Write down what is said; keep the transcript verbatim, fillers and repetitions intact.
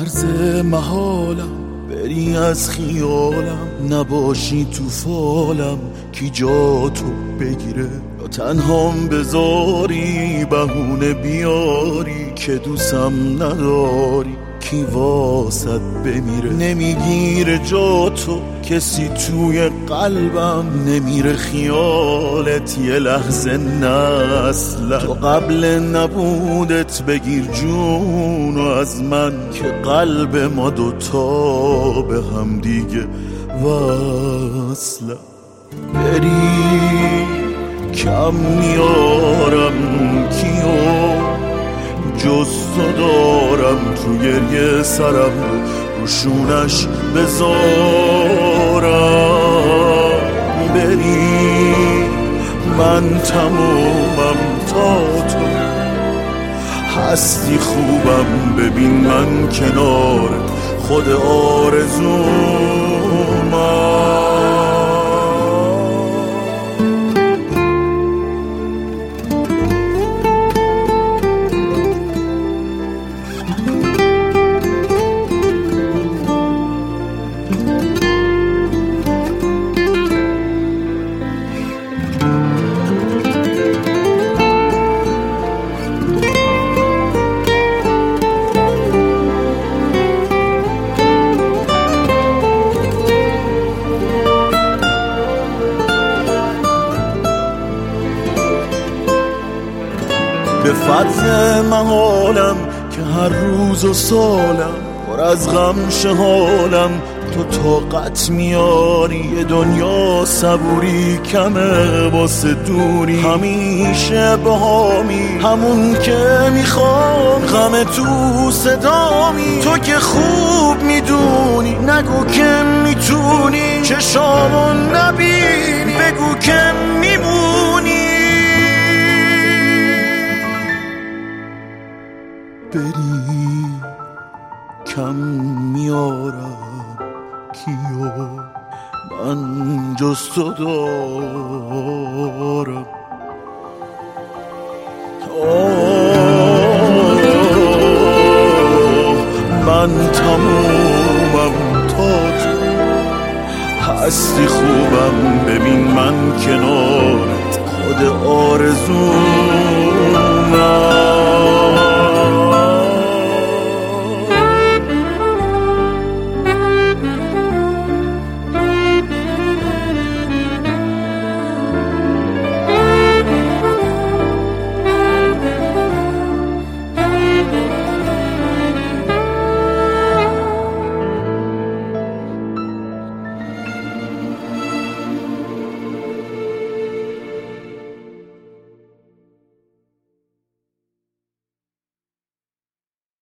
مرز محالم بری از خیالم، نباشی تو فالم کی جا تو بگیره، یا تنهام بذاری بهونه بیاری که دوستم نداری کی واسد بمیره. نمیگیره جا تو کسی توی قلبم، نمیره خیالت یه لحظه نه اصلا. تو قبل نبودت بگیر جونو از من که قلب ما دوتا به هم دیگه وصله. بری کم میارم کیو جز تو دارم، تو گریه سرم رو روشونش بذارم. بری من تمومم تا تو هستی خوبم، ببین من کنار خود آرزومم. به فضل محالم که هر روز و سالم پر از غم شهالم، تو طاقت میاری یه دنیا صبوری کمه واسه دوری. همیشه بهامی همون که میخوام، غم تو صدامی تو که خوب میدونی. نگو که میتونی چشامو نبینی، بگو که میمونی. بری کم میارم کیو من جز تو دارم. آه من تمومم تا تو هستی خوبم، ببین من کنار